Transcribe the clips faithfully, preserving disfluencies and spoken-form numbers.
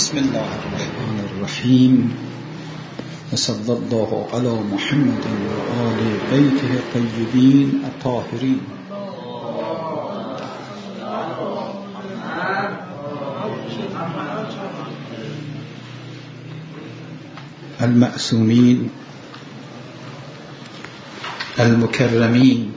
بسم الله الرحمن الرحیم وصلی الله علی محمد و آل بیته الطیبین الطاهرین. المعصومین المکرمین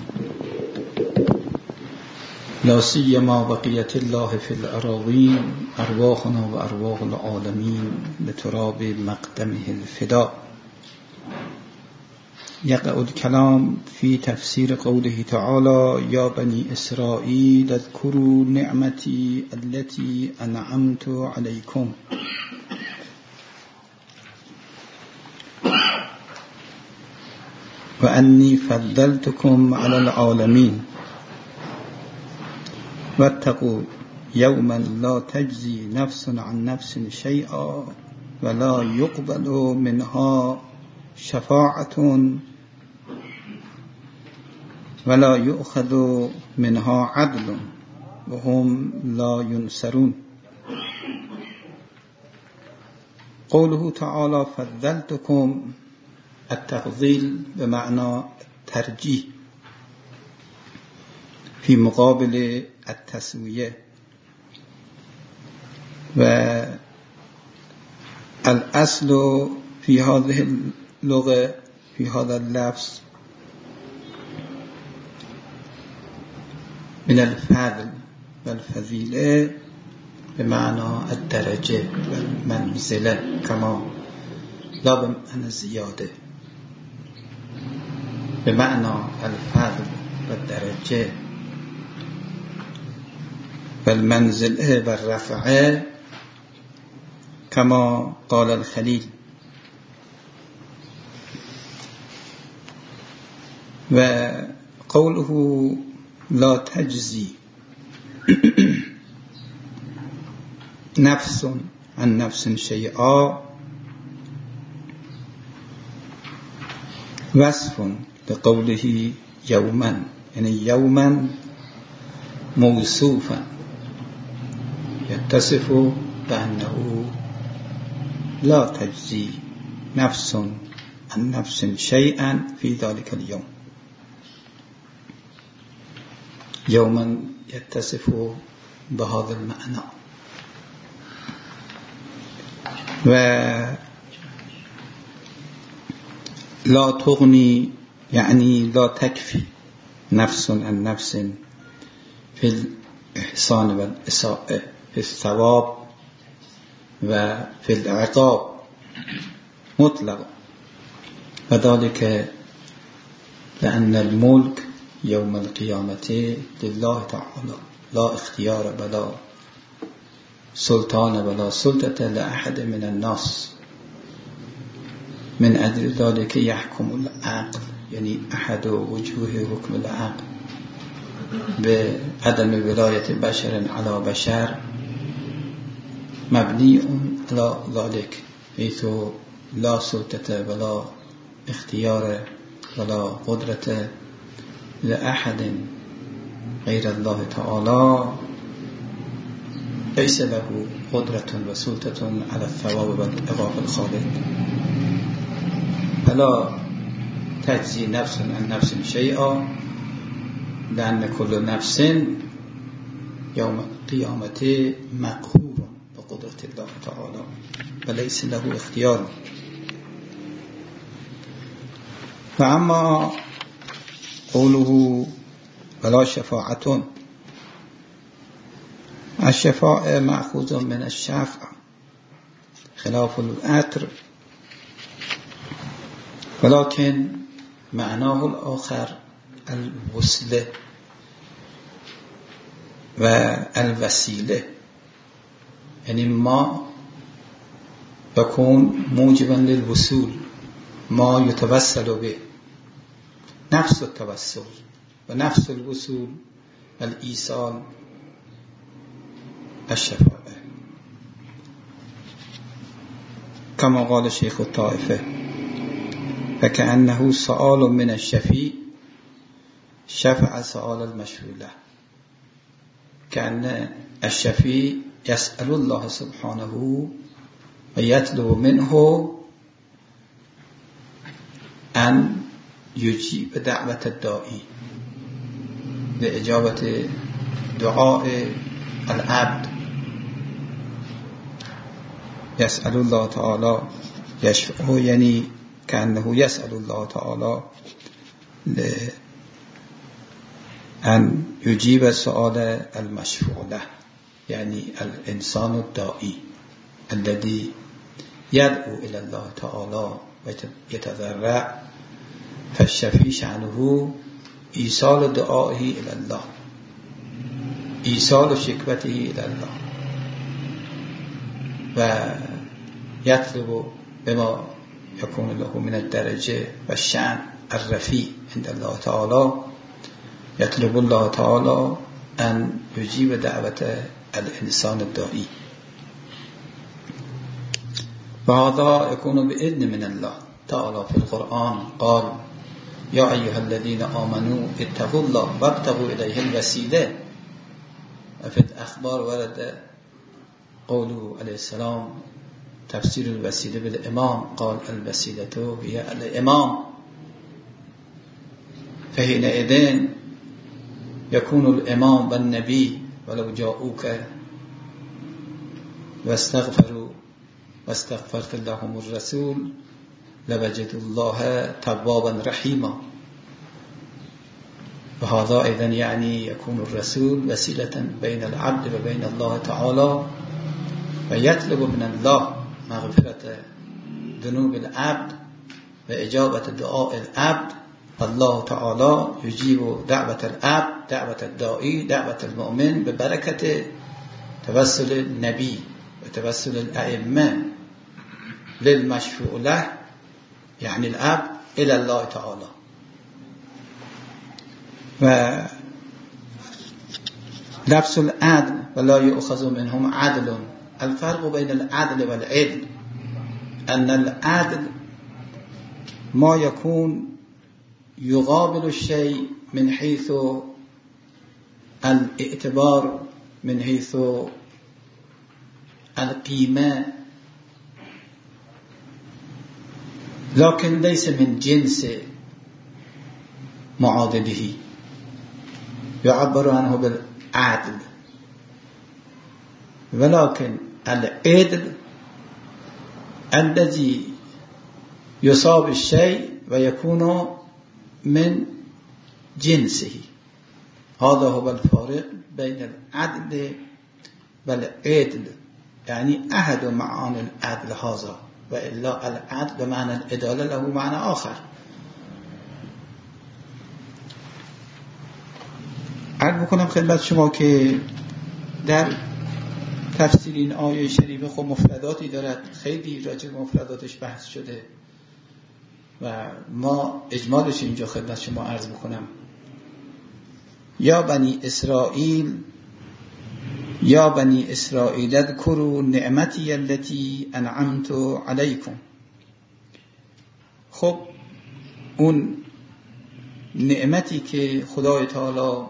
لا سیما بقیت الله فی الأراضین ارواحنا و ارواح العالمین لتراب مقدمه الفدا. یقع الکلام فی تفسیر قوله تعالی یا بنی اسرائیل اذکروا نعمتی التي انعمت علیکم و انی فضلتکم علی العالمین واتقوا یوما لا تجزی نفس عن نفس شیئا ولا یقبل منها شفاعة ولا یؤخذ منها عدل وهم لا ینصرون. قوله تعالی فضلتكم، التفضیل به معنی ترجیح فی مقابل التسویه و الاصل فی هذه اللغة فی هذا اللفظ من الفضل والفضیله به معنی الدرجه والمنزله کما لا به معنی زیاده، به معنی الفضل والدرجه والمنزله والرفعه كما قال الخليل. وقوله لا تجزي نفس عن نفس شيئا وصف لقوله يوما، يعني يوما موصوفا يتصف بأنه لا تجزي نفس عن نفس شيئا في ذلك اليوم. يوما يتصف بهذا المعنى. و لا تغني يعني لا تكفي نفس عن نفس في الإحسان والإساءة، في الثواب وفي العقاب مطلق، وذلك لأن الملك يوم القيامة لله تعالى لا اختيار ولا سلطان ولا سلطة لأحد من الناس. من أجل ذلك يحكم العقل، يعني أحد وجوه حكم العقل بعدم ولاية بشر على بشر مبني على ذلك، حيث لا سلطة ولا اختيار ولا قدرة لأحد غير الله تعالى، ليس له قدرة وسلطة على الثواب والعقاب الخالق. فلا تجزي نفس عن نفس شيئا لأن كل نفس يوم القيامة مقهورة بقدرة الله تعالى وليس له اختيار. فأما قوله ولا شفاعة، الشفاعة مأخوذ من الشفع خلاف العطر، ولكن معناه الآخر الوصله والوسيله، يعني ما يكون موجبا للوصول، ما يتوسل به، نفس التوسل ونفس الوصول والإيصال الشفاعة، كما قال شيخ الطائفة فكأنه سؤال من الشفيع شفع سؤال المشفوع له، كأن الشفيع يسأل الله سبحانه و یطلب منه ان یجیب دعوت الداعی، به اجابت دعاء العبد. یسأل الله تعالی یشفعه، یعنی کأنه یسأل الله تعالی ان یجیب سؤال المشفوع له، یعنی الانسان الداعی الذي يدعو الى الله تعالی و یتضرع، فالشفیع شأنه ایصال دعائه الى الله، ایصال شکوته الى الله، و یطلب بما یکون له من الدرجه و الشأن الرفیع عند الله تعالی. یطلب الله تعالی ان یجیب دعوت الانسان الداعی، و هذا یکون بإذن من الله تعالی فی القرآن. قال یا ایها الذین آمنوا اتقوا الله وابتغوا الیه الوسیله. و فی الاخبار ورد قوله علیه السلام تفسیر الوسیله بالامام، قال الوسیله هي الامام، فحينئذ يكون الامام والنبي ولو جاءوك واستغفروا واستغفرت لهم الرسول لوجدوا الله توابا رحيما. وهذا ايضا يعني يكون الرسول وسيلة بين العبد وبين الله تعالى، ويطلب من الله مغفرة ذنوب العبد وإجابة دعاء العبد. الله تعالى يجيب دعوة العبد، دعوة الداعي، دعوة المؤمن ببركة توسل النبي وتوسل الأئمة للمشفوع له، يعني العبد إلى الله تعالى. و لفظ العدل ولا يؤخذ منهم عدل. الفرق بين العدل والعدل أن العدل ما يكون يقابل الشيء من حيث الاعتبار، من حيث القيمة، لكن ليس من جنس معادله، يعبر عنه بالعدل. ولكن العدل الذي يصاب الشيء ويكون من جنسه، هذا هو الفارق بين العدل والعدل. يعني أحد معاني العدل هذا، وإلا العدل بمعنى العدالة له معنى آخر. عرض بکنم خدمت شما که در تفسیر این آیه شریفه خب مفرداتی دارد، خیلی راجع به مفرداتش بحث شده و ما اجمالش اینجا خدمت شما عرض بکنم. یا بنی اسرائیل یا بنی اسرائیل اذکروا نعمتی التي انعمت علیکم. خب اون نعمتی که خدای تعالی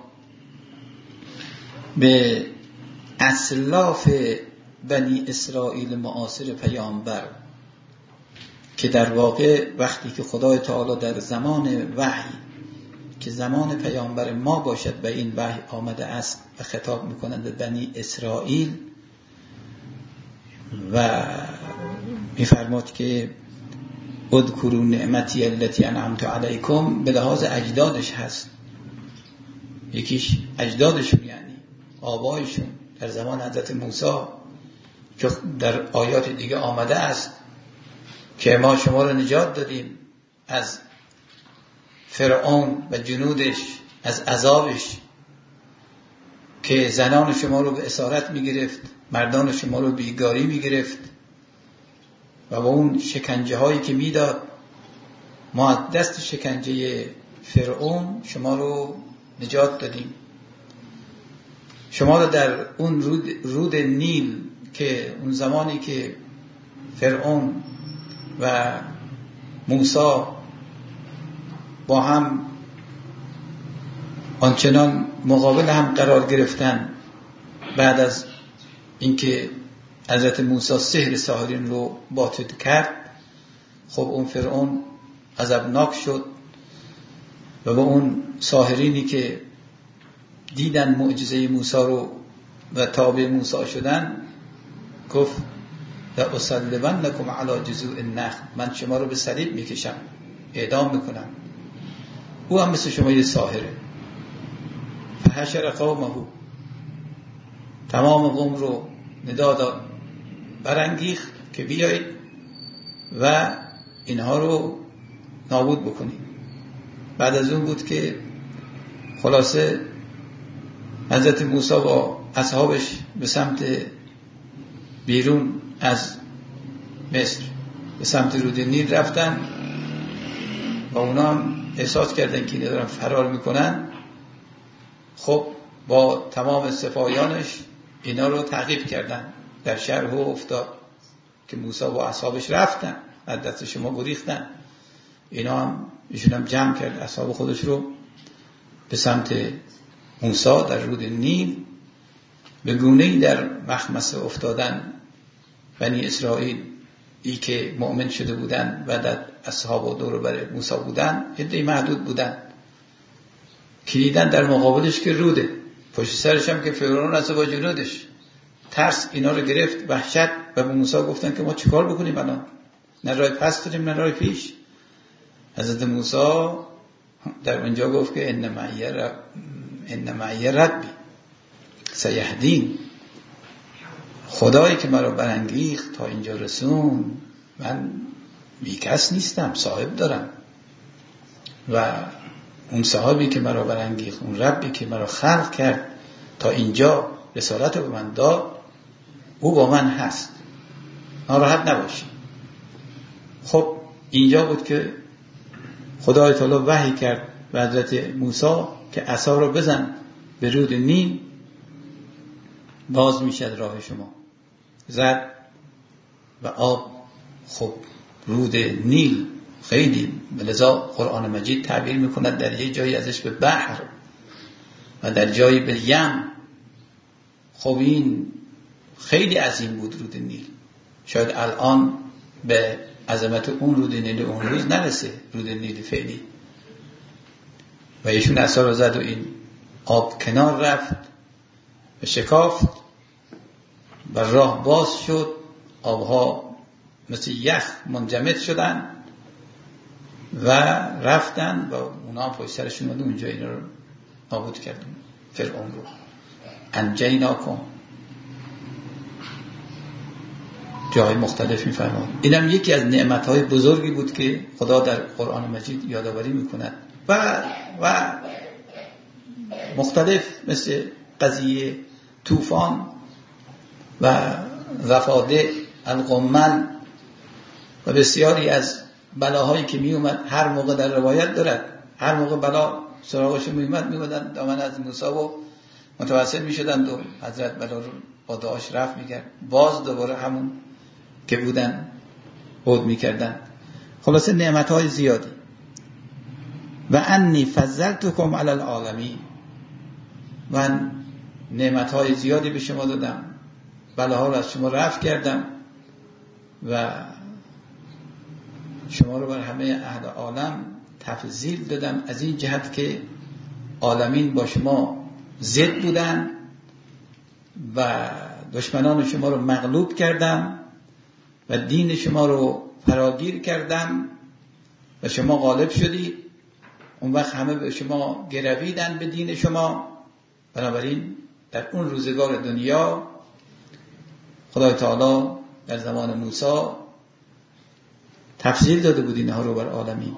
به اسلاف بنی اسرائیل معاصر پیامبر، که در واقع وقتی که خدای تعالی در زمان وحی که زمان پیامبر ما باشد و این وحی آمده است و خطاب میکنند به بنی اسرائیل و میفرماد که اذکروا نعمتی التي انعمت علیکم، به لحاظ اجدادش هست. یکیش اجدادشون یعنی آبایشون در زمان حضرت موسی، که در آیات دیگه آمده است که ما شما رو نجات دادیم از فرعون و جنودش، از عذابش که زنان شما رو به اسارت میگرفت، مردان شما رو بیگاری میگرفت و با اون شکنجه هایی که میداد، ما از دست شکنجه فرعون شما رو نجات دادیم. شما رو در اون رود, رود نیل، که اون زمانی که فرعون و موسی با هم آنچنان مقابل هم قرار گرفتن بعد از اینکه حضرت موسی سحر ساحرین رو باطل کرد، خب اون فرعون عذابناک شد و با اون ساحرینی که دیدن معجزه موسی رو و تابع موسی شدن گفت لأصلبنکم علی جذوع النخل، من شما رو به صلیب میکشم، اعدام میکنم. او هم مثل شما یه ساحره. فحشر قومه، تمام قوم رو ندا داد، برانگیخت که بیایید و اینها رو نابود بکنید. بعد از اون بود که خلاصه حضرت موسی با اصحابش به سمت بیرون از مصر به سمت رود نیل رفتن و اونا هم احساس کردن که دارن فرار میکنن. خب با تمام سپاهیانش اینا رو تعقیب کردن، در شهر هو افتاد که موسی با اصحابش رفتن، از دست شما گریختن. اینا هم ایشون هم جمع کرد اصحاب خودش رو به سمت موسی در رود نیل. به گونه‌ای در مخمصه افتادن بنی اسرائیل، ای که مؤمن شده بودن و در اصحاب و دور بر موسی بودن، عده‌ای محدود بودن که دیدن در مقابلش که روده، پشت سرش هم که فرعون از با جنودش. ترس اینا رو گرفت، وحشت، و به موسی گفتن که ما چیکار بکنیم الان؟ نه راه پس داریم نه راه پیش. حضرت موسی در اونجا گفت که ان معی رب ان معی ربی سیهدین، خدایی که مرا برانگیخت تا اینجا رسون، من بیکس نیستم، صاحب دارم. و اون صاحبی که مرا برانگیخت، اون ربی که مرا خلق کرد تا اینجا رسالت رو به من داد، او با من هست، ناراحت نباشی. خب اینجا بود که خدای تعالی وحی کرد به حضرت موسی که عصا رو بزن به رود نیل، باز میشد راه شما. زد و آب، خب رود نیل خیلی، لذا قرآن مجید تعبیر میکند در یه جایی ازش به بحر و در جایی به یم. خب این خیلی عظیم بود رود نیل، شاید الان به عظمت اون رود نیل اون روز نرسه، رود نیل فعلی. و ایشون عصا رو زد و این آب کنار رفت و شکافت و راه باز شد، آبها مثل یخ منجمد شدن و رفتن و اونا هم پشت سرشون اومد اونجا اینا رو نابود کردن، فرعون رو. انجیناکم، جای مختلف میفرماد. اینم یکی از نعمتهای بزرگی بود که خدا در قرآن مجید یادآوری میکند و و مختلف، مثل قضیه طوفان و ضفادع القمل و بسیاری از بلاهایی که می اومد. هر موقع در روایت دارد هر موقع بلا سراغش می اومد می بودن دامن از موسی و متوسل می شدند و حضرت بلا رو با دعاش رفت می کرد، باز دوباره همون که بودن عود می کردن. خلاصه نعمت های زیادی. و انی فضلتکم علی العالمین، من نعمت های زیادی به شما دادم، بلاها رو از شما رفع کردم و شما رو بر همه اهل عالم تفضیل دادم، از این جهت که عالمین با شما ضد بودن و دشمنان شما رو مغلوب کردم و دین شما رو فراگیر کردم و شما غالب شدید. اون وقت همه به شما گرویدن به دین شما. بنابراین در اون روزگار دنیا خدای تعالی در زمان موسی تفضیل داده بود اینها رو بر عالمین.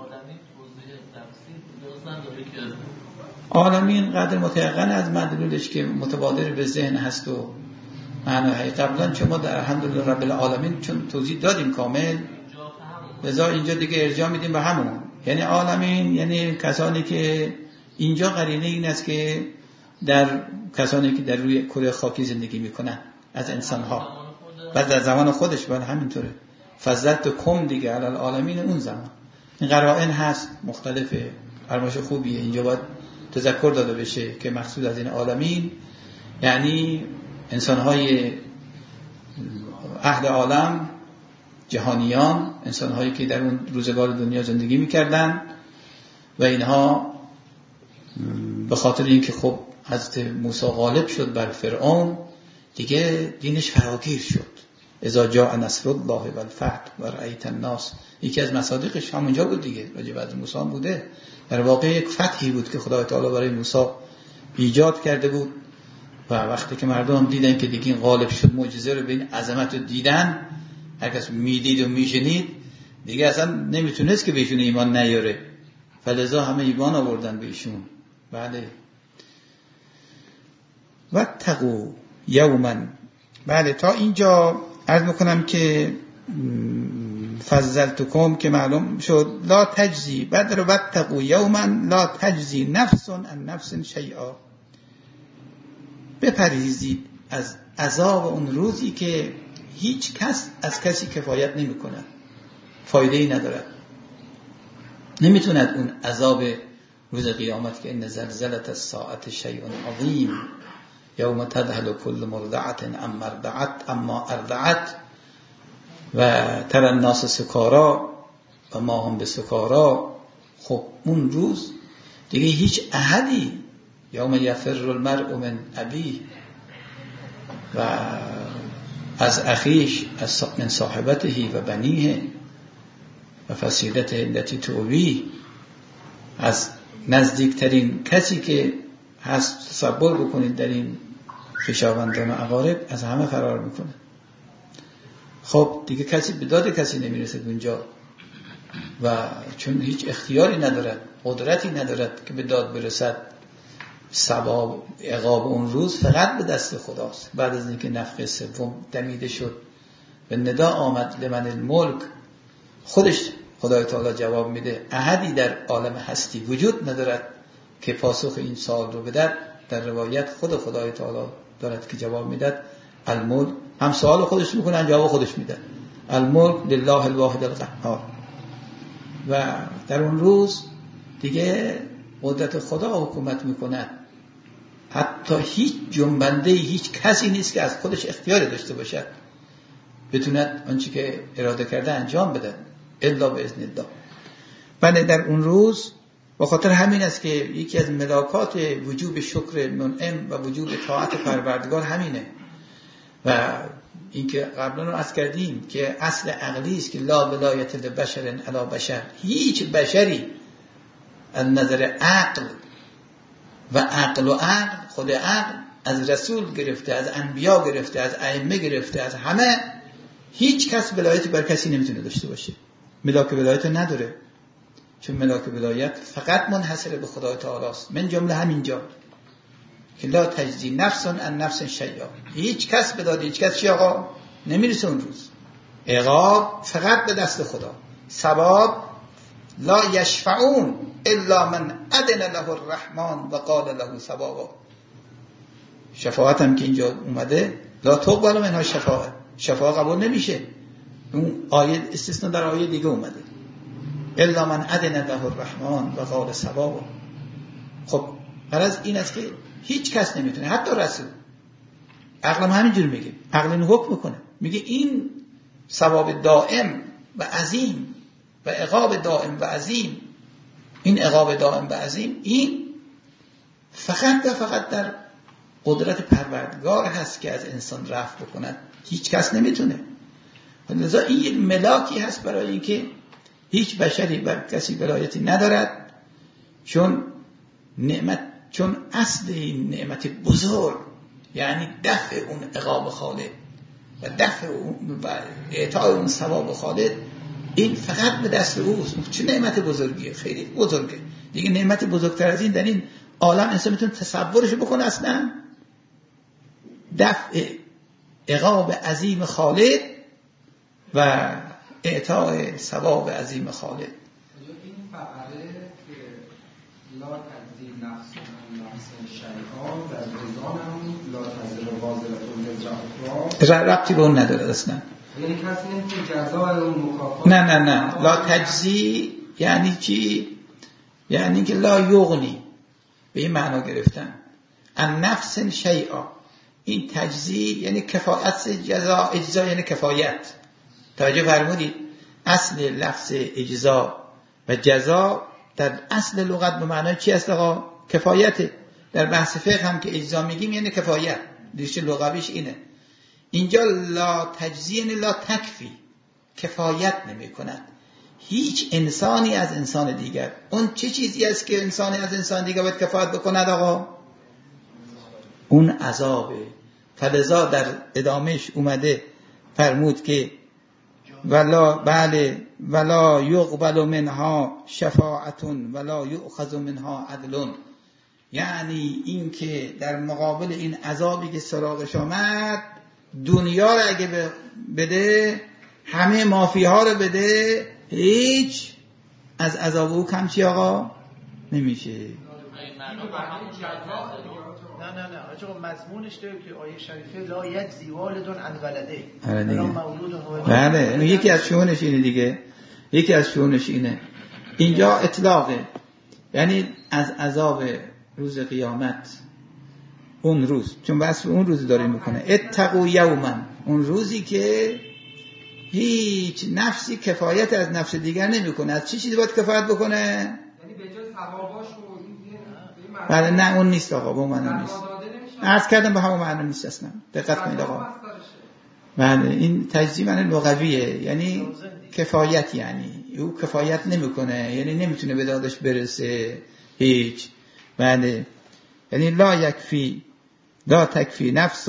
عالمین قدر متیقن از مدلولش که متبادر به ذهن هست و معنی. قبلا شما در الحمدلله رب العالمین چون توضیح دادیم کامل، لذا اینجا دیگه ارجاع میدیم به همون. یعنی عالمین یعنی کسانی که اینجا قرینه این است که در کسانی که در روی کره خاکی زندگی میکنن از انسانها و در زمان خودش باید همینطوره. فضلت کم دیگه علی العالمین اون زمان. این قرائن هست مختلفه، فرمایش خوبیه. اینجا باید تذکر داده بشه که مقصود از این عالمین یعنی انسانهای اهل عالم، جهانیان، انسان‌هایی که در اون روزگار دنیا زندگی می‌کردن و اینها به خاطر اینکه خب حضرت موسی غالب شد بر فرعون، دیگه دینش فراگیر شد. اذا جاء نصر الله والفتح ورأیت الناس، یکی از مصادیقش همونجا بود دیگه، راجع به حضرت موسی بوده. در واقع یک فتحی بود که خدای تعالی برای موسی ایجاد کرده بود و وقتی که مردم دیدن که دیگه این غالب شد، معجزه رو به این عظمت رو دیدن، هر کس میدید و میشنید دیگه اصلا نمیتونست که بهشون ایمان نیاره، فلذا همه ایمان آوردن بهشون. بله. واتقوا یوما. بله تا اینجا عرض میکنم که فضلتکم که معلوم شد لا تجزی، بعد رو واتقوا یوما لا تجزی نفس عن نفس شیئا، بپرهیزید از عذاب اون روزی که هیچ کس از کسی کفایت نمی کند، فایده ای ندارد، نمیتوند اون عذاب روز قیامت که ان زلزلة الساعة شیء عظیم یوم تذهل كل مرضعة عما ارضعت اما ارضعت و ترى الناس سکارا و ما هم بسکارا. خب اون روز دیگه هیچ احدی، یوم یفر المرء من ابیه و از اخیش، از من صاحبته و بنیه و فصیلته التي تؤویه، از نزدیکترین کسی که هست تصور بکنید در این خویشاوندان و اقارب، از همه فرار میکنه. خب دیگه کسی به داد کسی نمیرسه اونجا و چون هیچ اختیاری ندارد، قدرتی ندارد که به داد برسد، ثواب عقاب اون روز فقط به دست خداست. بعد از اینکه نفخه سوم دمیده شد و ندا آمد لمن الملک، خودش خدای تعالی جواب میده احدی در عالم هستی وجود ندارد که پاسخ این سوال رو بدهد. در روایت خود خدای تعالی دارد که جواب میداد الملک، هم سوال خودش میکنن جواب خودش میدن، الملک لله الواحد القهار. و در اون روز دیگه قدرت خدا حکومت میکند، حتی هیچ جنبنده هیچ کسی نیست که از خودش اختیار داشته باشد بتوند آنچه که اراده کرده انجام بده الا باذن الله. بله در اون روز به خاطر همین است که یکی از ملاکات وجوب شکر منعم و وجوب طاعت پروردگار همینه. و اینکه قبلا رو عرض کردیم که اصل عقلی است که لا ولایت لبشر علی بشر، هیچ بشری از نظر عقل و عقل و عقل خود عقل از رسول گرفته، از انبیا گرفته، از ائمه گرفته، از همه، هیچ کس ولایت بر کسی نمیتونه داشته باشه. ملاک ولایت نداره، چون ملاک ولایت فقط منحصر به خدای تعالی است. من جمله همینجا که لا تجزی نفس عن نفس شیئا، هیچ کس به داد هیچ کس چی آقا نمیرسه اون روز. عقاب فقط به دست خدا، ثواب لا یشفعون الا من اذن له الرحمن و قال له ثوابا. شفاعت هم که اینجا اومده لا تقبل منها شفاعت، شفاعت قبول نمیشه. اون آیه استثناء در آیه دیگه اومده الا من اذن له الرحمن و قال ثوابا. خب غرض این است که هیچ کس نمیتونه، حتی رسول. عقلم همینجور میگه، عقل اینو حکم میکنه، میگه این ثواب دائم و عظیم و عقاب دائم و عظیم، این عقاب دائم و عظیم این فقط و فقط در قدرت پروردگار هست که از انسان رفع بکند، هیچ کس نمیتونه. لذا این یک ملاکی هست برای اینکه هیچ بشری بر کسی ولایتی ندارد، چون نعمت، چون اصل این نعمت بزرگ یعنی دفع اون عقاب خالد و دفع اون و اعطای اون ثواب خالد، این فقط به دست اوست. چه نعمت بزرگیه، خیلی بزرگه دیگه. نعمت بزرگتر از این در این عالم انسان میتونه تصورش بکنه اصلا؟ دفع عقاب عظیم خالد و اعطای ثواب عظیم خالد. این فقره که لا تجزی نفس عن نفس شیئا در رضا هم لا تزر وازرة وزر اخرى ربطی به اون نداره اصلا. یعنی کسی نمیتونه جزا اون مکافات. نه نه نه لا تجزی یعنی چی؟ یعنی که لا یغنی، به این معنا گرفتن. ان نفس شیئا این تجزی یعنی کفایت، جزا اجزا یعنی کفایت. توجه فرمودید؟ اصل لفظ اجزا و جزا در اصل لغت به معنای چی است آقا؟ کفایت. در بحث فقه هم که اجزا میگیم یعنی کفایت، ریشه لغویش اینه. اینجا لا تجزی یعنی لا تکفی، کفایت نمی کند هیچ انسانی از انسان دیگر. اون چه چیزی است که انسانی از انسان دیگر باید کفایت بکند آقا؟ اون عذابه. فلذا در ادامهش اومده فرمود که ولا بله ولا یقبل منها شفاعتون ولا یؤخذ منها عدل، یعنی این که در مقابل این عذابی که سراغش آمد دنیا رو اگه بده، همه مافیها رو بده، هیچ از عذاب او کم چی آقا نمیشه. نه نه نه آقا مضمونش داره که آیه شریفه لا یجزی والدون عن ولده. آره دیگه. بله یکی از شؤونش اینه دیگه، یکی از شؤونش اینه. اینجا اطلاقه، یعنی از عذاب روز قیامت، اون روز، چون وصف اون روز داره میکنه اتقوا یوما، اون روزی که هیچ نفسی کفایت از نفس دیگر نمیکنه. از چی چیزی باید کفایت بکنه؟ یعنی به جز ثواباش و بله نه اون نیست آقا، با من نیست. عرض کردم به همون معنی نیست اصلا. دقت کنید آقا. بله این تجزیه معنی لغویه، یعنی کفایت، یعنی او کفایت نمیکنه، یعنی نمیتونه به دادش برسه هیچ. بله یعنی لا یکفی لا تکفی نفس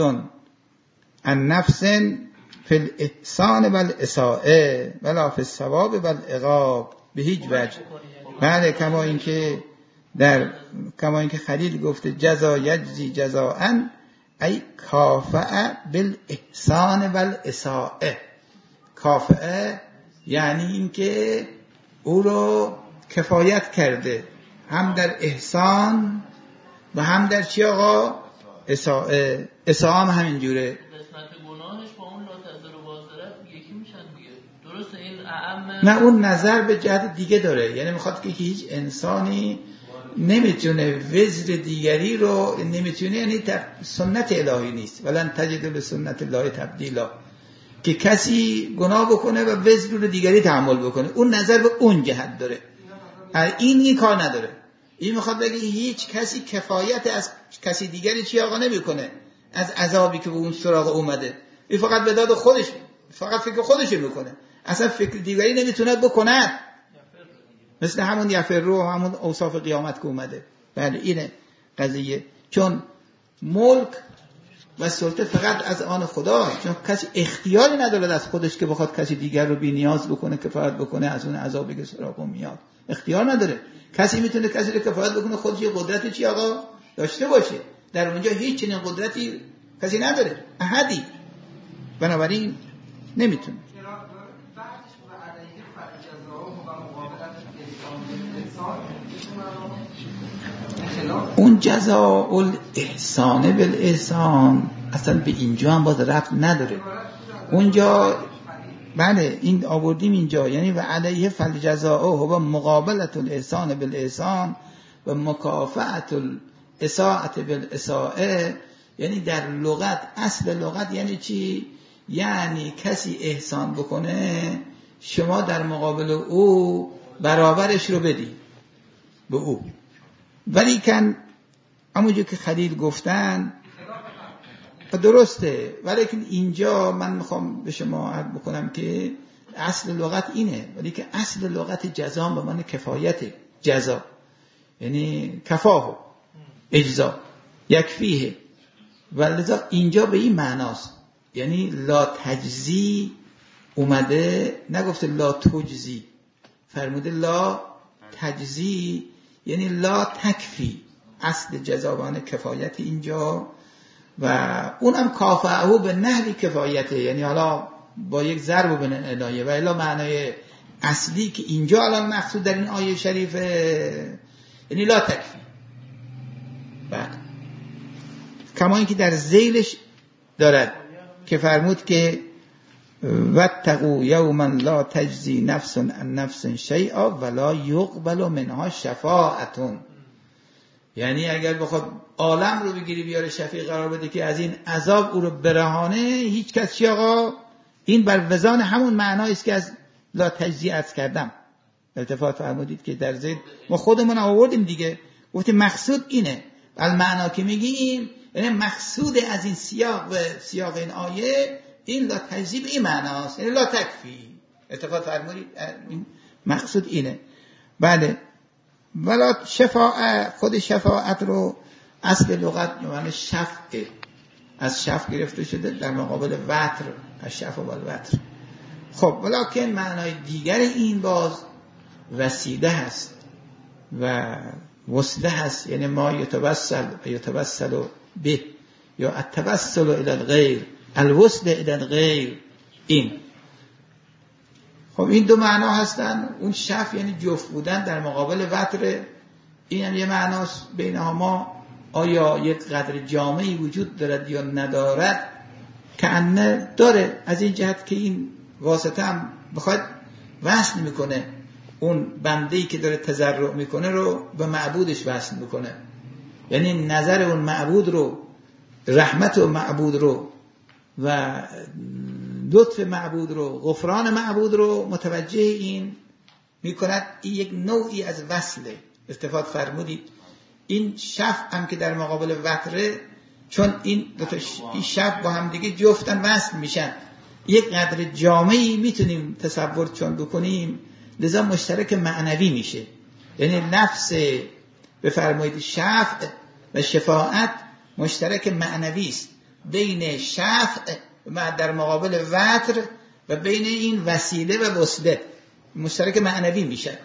عن نفس فی الاحسان والاساءه ولا فی الثواب والعقاب به هیچ وجه. بله کما اینکه در کما اینکه خلیل گفته جزا یجزی جزاء ای کافئ بالاحسان والاساءه. کافئ یعنی اینکه او رو کفایت کرده، هم در احسان و هم در چی آقا؟ اساءه. اساءه هم همین جوره. قسمت گناهش با اون لا تزر و وازره یکی میشن دیگه. درسته این اعم. نه اون نظر به جهت دیگه داره، یعنی میخواد که هیچ انسانی نمیتونه وزر دیگری رو نمیتونه، یعنی سنت الهی نیست ولن تجد لسنت الله تبدیلا، که کسی گناه بکنه و وزر رو دیگری تحمل بکنه. اون نظر به اون جهت داره، این این کار نداره. این میخواد بگه هیچ کسی کفایت از کسی دیگری چی آقا نمیکنه از عذابی که به اون سراغ اومده. این فقط به داد خودش، فقط فکر خودش میکنه، اصلا فکر دیگری نمیتونه بکنه. مثل همون یفرو و همون اوصاف قیامت که اومده. بله اینه قضیه. چون ملک و سلطه فقط از آن خدا، چون کسی اختیاری نداره از خودش که بخواد کسی دیگر رو بی نیاز بکنه، کفایت بکنه از اون عذابی که سراغ میاد. اختیار نداره. کسی میتونه کسی رو کفایت بکنه خودش یه قدرتی چی آقا داشته باشه. در اونجا هیچ چنین قدرتی کسی نداره، احدی. بنابراین نمیتونه. اون جزاء الاحسان بالاحسان اصلا به اینجا هم باز ربط نداره. اونجا بله این آوردیم اینجا، یعنی و علیه فالجزاء هو مقابلت الاحسان بالاحسان و مکافأت الاساءة بالاساءه. یعنی در لغت، اصل لغت یعنی چی؟ یعنی کسی احسان بکنه شما در مقابل او برابرش رو بدی به او. ولی کن همونجور که خلیل گفتن درسته، ولی کن اینجا من میخوام به شما عرض بکنم که اصل لغت اینه، ولی که اصل لغت جزا به معنی کفایت، جزا یعنی کفاه اجزا یکفیه. ولذا اینجا به این معناست، یعنی لا تجزی اومده، نگفته لا تجزی، فرموده لا تجزی یعنی لا تکفی. اصل جزابان کفایت اینجا و اونم کافعه به نحوی کفایته، یعنی حالا با یک ضرب بن الهیه و الا معنای اصلی که اینجا الان مقصود در این آیه شریفه یعنی لا تکفی. بعد کما اینکه در ذیلش دارد که فرمود که واتقوا یوما لا تجزی نفس عن نفس شیئا ولا یقبل منها شفاعة. یعنی اگر بخواد عالم رو بگیری بیاره شفیع قرار بده که از این عذاب او رو برهانه، هیچ کس چی آقا؟ این بر وزان همون معنایی است که از لا تجزیه عرض کردم. التفات فرمودید که در زید ما خودمون آوردیم دیگه، گفتیم مقصود اینه. المعنا که میگیم یعنی مقصود از این سیاق و سیاق این آیه این لا تجزیه به این معناست، یعنی لا تکفی. التفات فرمودید این مقصود اینه. بله. ولا شفاعت، خود شفاعت رو اصل لغت یعنی شفع، از شفع گرفته شده در مقابل وتر، از شفع و الوتر. خب ولکن معنای دیگر این باز وسیله هست و وسله هست، یعنی ما یتوسل و یتوسل به یا التوسل الی الغیر، الوصل الی الغیر. این خب این دو معنا هستن. اون شفع یعنی جفت بودن در مقابل وتر، این هم یه معناست. بینهما آیا یک قدر جامعی وجود دارد یا ندارد؟ که انه داره، از این جهت که این واسطه هم بخواد وصل میکنه اون بندهی که داره تضرع میکنه رو به معبودش وصل میکنه، یعنی نظر اون معبود رو، رحمت اون معبود رو و لطف معبود رو، غفران معبود رو متوجه این میکند. این یک نوعی از وصله. استفاد فرمودید این شفع هم که در مقابل وتره، چون این دو تا شفع با هم دیگه جفتن وصل میشن، یک قدر جامعی میتونیم تصور چون بکنیم، لذا مشترک معنوی میشه. یعنی نفس بفرمایید شفع و شفاعت مشترک معنوی است بین شفع و در مقابل وتر و بین این وسیله و وصله مشترک معنوی میشه.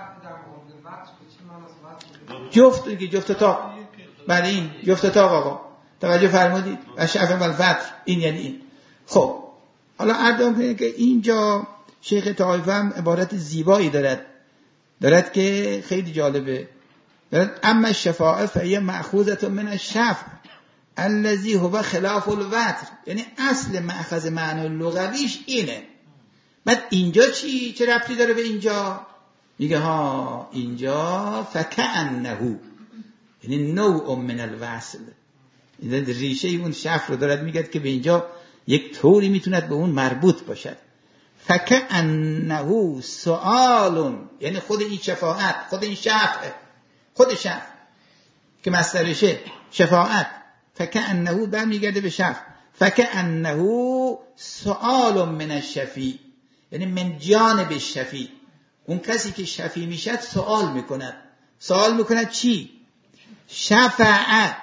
جفت دیگه، جفت اتاق. بله این جفت اتاق آقا توجه فرمودید. و شفع و الوتر این یعنی این. خب حالا اردام کنید که اینجا شیخ طائفه هم عبارت زیبایی دارد دارد که خیلی جالبه. دارد اما شفاعه فهی مأخوذة من الشفع الذي هو خلاف الوتر، یعنی اصل مأخذ معنی لغویش اینه. بعد اینجا چی؟ چه ربطی داره به اینجا؟ میگه ها اینجا فکأنه، یعنی نوع من الوصل، این ریشه اون شفع رو دارد میگه که به اینجا یک طوری میتوند به اون مربوط باشد. فکأنه سؤال، یعنی خود این شفاعت، خود این شفع، خود شفع که مصدرشه شفاعت، فکأنه برمیگرده به شفع. فکأنه سؤال من الشفیع، یعنی من جانب الشفیع، اون کسی که شفیع میشد سؤال میکند. سؤال میکند چی؟ شفاعت.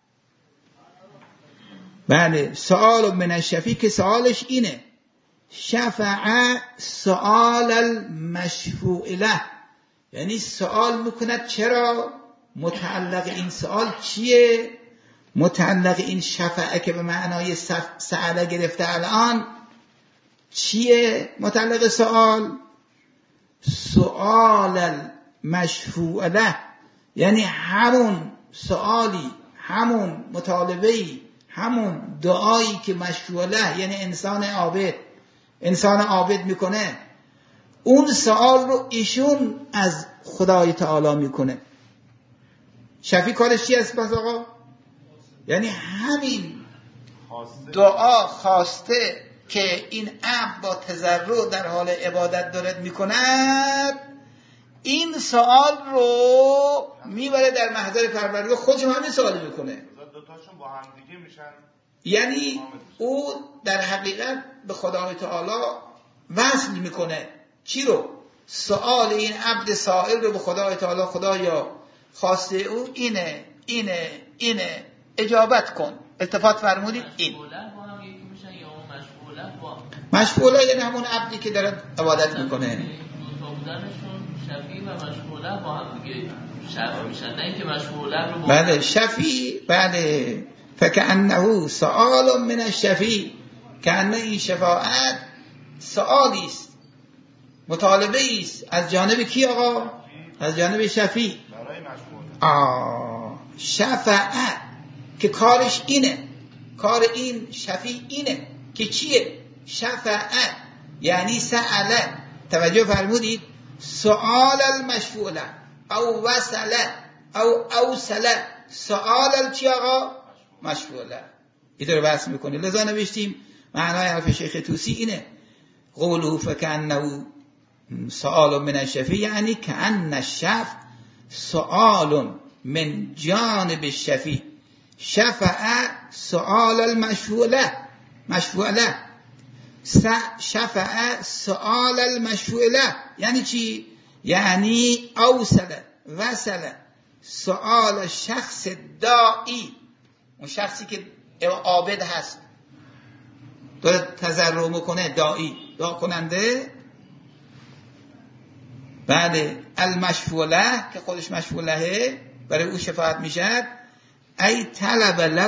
بله سؤال من الشفیع که سؤالش اینه شفاعت سؤال المشفوع له، یعنی سؤال میکند چرا؟ متعلق این سؤال چیه؟ متعلق این شفاعت که به معنای سأله گرفته الان چیه؟ متعلق سؤال سؤال المشفوع له، یعنی همون سؤالی، همون مطالبه‌ای، همون دعایی که مشفوع له، یعنی انسان عابد انسان عابد میکنه، اون سؤال رو ایشون از خدای تعالی میکنه. شفیع کارش چی است پس آقا؟ یعنی همین دعا خواسته که این عبد با تضرع در حال عبادت دارد میکند، این سوال رو میبره در محضر پروردگار، خودش همین سوال میکنه. دوتاشون با هم دیگه میشن، یعنی او در حقیقت به خدای تعالی وصل میکنه. چی رو؟ سوال این عبد سائل رو به خدای تعالی، خدایا خواسته او اینه اینه اینه اجابت کن. التفات فرمودید این مشغوله، یعنی همون عبدی که داره عبادت میکنه. دوتا بودنشون شفیع و مشغوله با هم دیگه شفیع میشن، نه اینکه مشغوله رو با بله شفیع. بله فکأنه سؤال من الشفیع، کأنه این شفاعت سؤالی است، مطالبه است از جانب کی آقا؟ از جانب شفیع. آه شفاعت که کارش اینه، کار این شفیع اینه که چیه؟ شفاعت یعنی سأله. توجه فرمودید؟ سؤال المشفوع له او وصله او اوصل سؤال چی آقا؟ مشفوعه. این رو بحث میکنه. لذا نوشتیم معنای حرف شیخ طوسی اینه قوله فکأنه سؤال من الشفیع، یعنی کأن الشفع سؤال من جانب الشفیع شفع سؤال المشفوع له مشفوع له شفع سؤال المشفوع له. یعنی چی؟ یعنی اوصل وصل سؤال شخص داعی، اون شخصی که عابد هست داره تضرع میکنه، داعی دعا کننده، بعد المشفوع له که خودش مشفوع لهه برای او شفاعت میشد، ای طلب له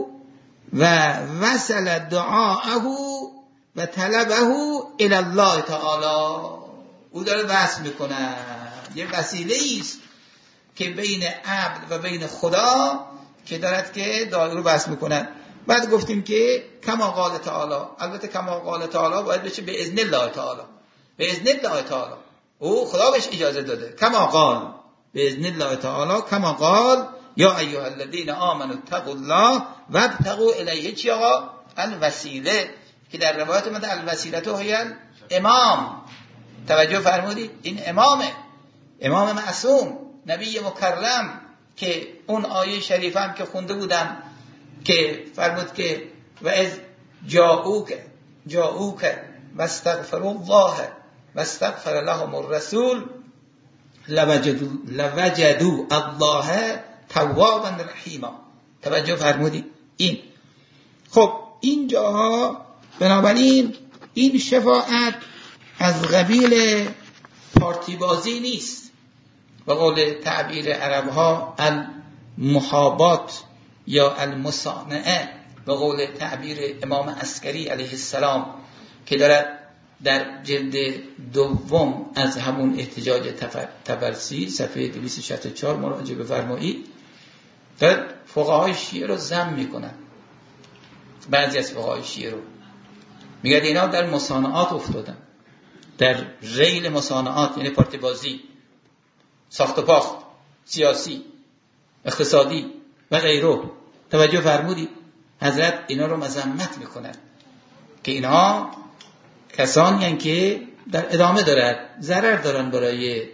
و وصل دعاءه و طلبه الی الله تعالی. او داره وصل میکنه، یه وسیله است که بین عبد و بین خدا که دارد که دعا رو وصل میکنه. بعد گفتیم که کما قال تعالی، البته کما قال تعالی باید بشه به اذن الله تعالی، به اذن الله تعالی، او خدا بهش اجازه داده. کما قال به اذن الله تعالی، کما قال یا ایها الذین آمنوا اتقوا الله وابتغوا الیه چی آقا؟ الوسیله، که در روایت اومده الوسیله تو هی امام. توجه فرمودید؟ این امامه، امام معصوم، نبی مکرم، که اون آیه شریفه هم که خونده بودم که فرمود که و از جاءوک جاءوک واستغفروا الله واستغفر لهم الرسول لوجدوا لوجدوا الله توابا رحیما. توجه فرمودید؟ این خب این جاها بنابراین این شفاعت از قبیل پارتی بازی نیست. و قول تعبیر عرب ها المحابات یا المصانعه، و قول تعبیر امام عسکری علیه السلام که دارد در جلد دوم از همون احتجاج تبرسی صفحه دویست و شصت و چهار مراجعه بفرمایید، دارد فقهای شیعه رو ذم میکنن. بعضی از فقهای شیعه رو میگه اینا در مصانعات افتادن، در ریل مصانعات، یعنی پارتی بازی، ساخت و پاخت سیاسی، اقتصادی و غیره. توجه فرمودید؟ حضرت اینا رو مذمت میکنن که اینها کسانی هستند که در ادامه دارد ضرر دارن برای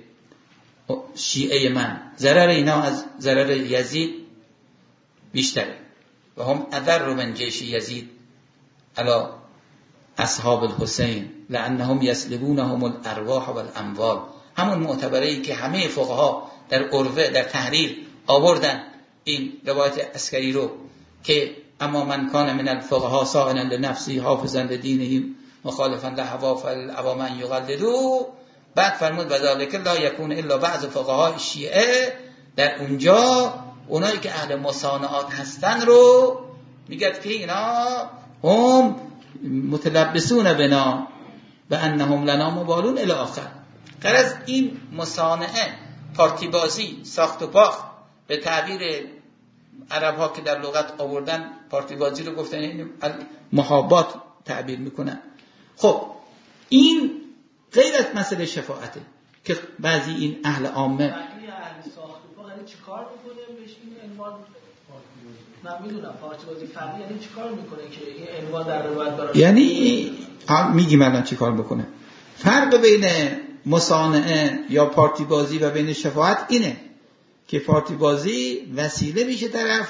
شیعه من. ضرر اینا از ضرر یزید بیشتره. و هم اضر من جیش یزید علی اصحاب الحسین لانهم یسلبونهم الارواح والاموال. همون معتبره‌ای که همه فقها در عروه در تحریر آوردن این روایت عسکری رو که اما من کان من الفقها صائنا لنفسی حافظا لدینه مخالفا لهوا فالابا من یقلدو. بعد فرمود و ذالک لا یکون الا بعض فقهای شیعه، در اونجا اونایی که اهل مصانعات هستن رو میگد که اینا هم متلبسون بنا و انهم لنا مبالون الی آخر. غرض این مصانعه، پارتی بازی، ساخت و پاخت، به تعبیر عرب ها که در لغت آوردن پارتی بازی رو گفتن این محابات تعبیر میکنن. خب این غیر از مسئله شفاعته که بعضی این اهل عامه اهل ساخت و پاخت یعنی چیکار میکنه بهش این عنوان من میدونم پارتی بازی فردی یعنی چیکار میکنه که این عنوان در روایت داره، یعنی میگیم الان چیکار بکنه. فرق بین مصانعه یا پارتی بازی و بین شفاعت اینه که پارتی بازی وسیله میشه، طرف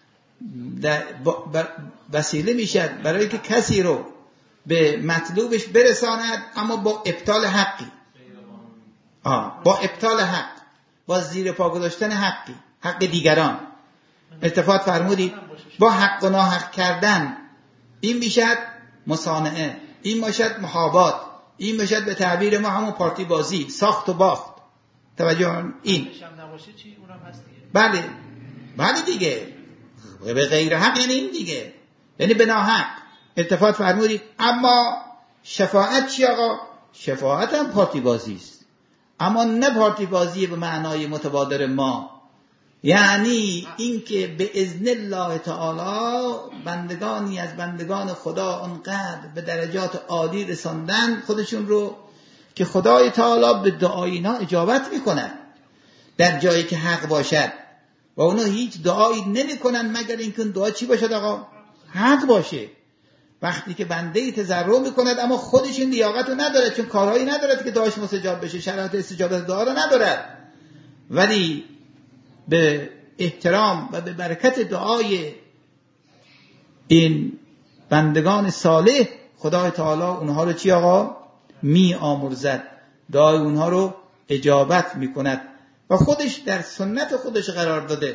وسیله میشه برای که کسی رو به مطلوبش برساند، اما با ابطال حقی، آه با ابطال حق، با زیر پا گذاشتن حقی، حق دیگران. اتفاق فرمودید؟ با حق و ناحق کردن. این میشد مصانعه، این میشد محابات، این میشد به تعبیر ما همون پارتی بازی، ساخت و باخت. توجه این بله بله دیگه به غیر حق یعنی این دیگه، یعنی به ناحق. اتفاق فرمودید. اما شفاعت چی آقا؟ شفاعت هم پارتی بازی است، اما نه پارتی بازی به معنای متبادر ما، یعنی این که به اذن الله تعالی بندگانی از بندگان خدا اونقدر به درجات عالی رساندن خودشون رو که خدای تعالی به دعای اینا اجابت میکنه در جایی که حق باشد. و اونا هیچ دعایی نمیکنن مگر اینکه دعا چی باشه آقا؟ حق باشه. وقتی که بنده تضرع میکند اما خودش این لیاقت رو نداره، چون کارهایی ندارد که دعاش مستجاب بشه، شرایط استجابت دعا رو ندارد، ولی به احترام و به برکت دعای این بندگان صالح خدای تعالی اونها رو چی آقا؟ می آمرزد، دعای اونها رو اجابت میکند و خودش در سنت خودش قرار داده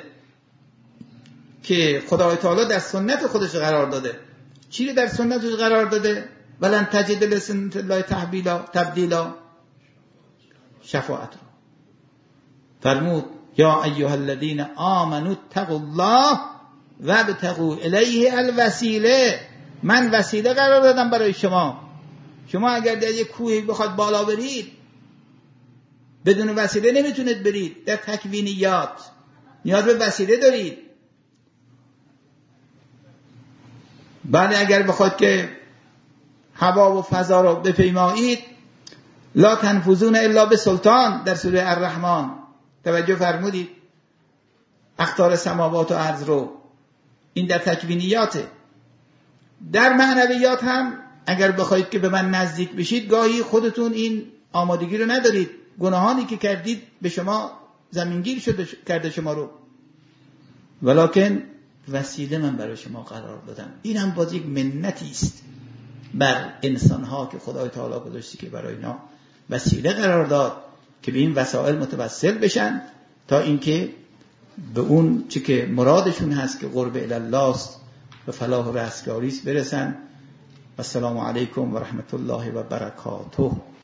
که خدای تعالی در سنت خودش قرار داده. چی رو در سنتش قرار داده؟ ولن تجد لسنت الله تبدیلا تبدیلا شفاعت رو فرمود یا ایها الذین آمنوا اتقوا الله وابتغوا الیه الوسیله. من وسیله قرار دادم برای شما. شما اگر در یک کوهی بخواد بالا برید بدون وسیله نمیتونید برید. در تکوینیات نیاز به وسیله دارید. بعد اگر بخواد که هوا و فضا رو بپیمایید لا تنفذون الا بسلطان در سوره الرحمن توجه فرمودید. اقطار سماوات و ارض رو، این در تکوینیاته. در معنویات هم اگر بخواید که به من نزدیک بشید گاهی خودتون این آمادگی رو ندارید. گناهانی که کردید به شما زمینگیر شده کرده شما رو، ولکن وسیله من برای شما قرار دادم. این هم باز یک منتی است بر انسان‌ها که خدای تعالی گذاشته که برای اینا وسیله قرار داد که به این وسایل متوسل بشن تا اینکه به اون چی که مرادشون هست که قرب الله است و فلاح و رستگاری است برسن. السلام علیکم و رحمت الله و برکاته.